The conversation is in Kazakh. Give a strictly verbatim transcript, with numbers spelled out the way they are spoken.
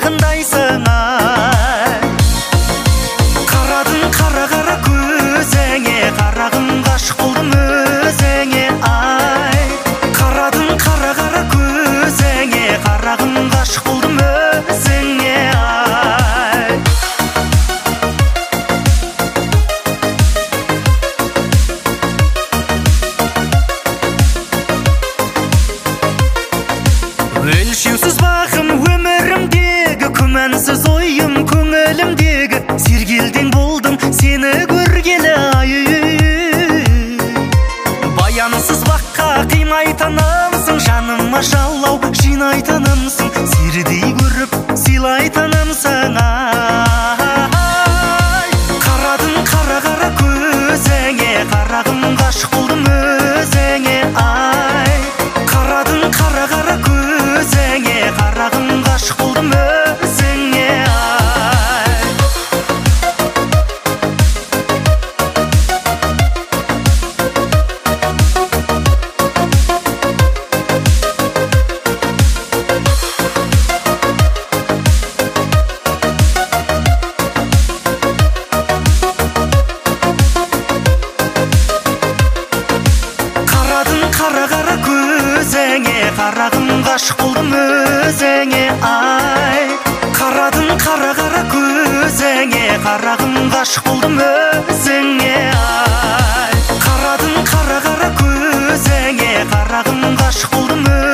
тыңдайсың ай. Қарадың қара-қара көзіңе, қарағым ғашық болдым өзіңе ай. Қарадың қара-қара көзіңе, қарағым ғашық болдым өзіңе ай. Өлшеусіз бағым өмірімдегі, күмәнсіз ойым көңілімдегі, сергелдең болдым сені көргелі ай. Баянсыз баққа қимайтынымсың, жаныма жалау жинайтынымсың, сердей көріп сыйлайтынымсың ай. Қарадың қара-қара көзіңе, қарағым ғашық болдым өзіңе ай. Қарадың қара-қара көзіңе, қарағым ғашық болдым өзіңе ай. Қара-қара көзіңе, қарағым ғашық болдым өзіңе ай. Қарадың қара-қара көзіңе, қарағым ғашық болдым өзіңе ай. Қарадың қара-қара көзіңе, қарағым ғашық болдым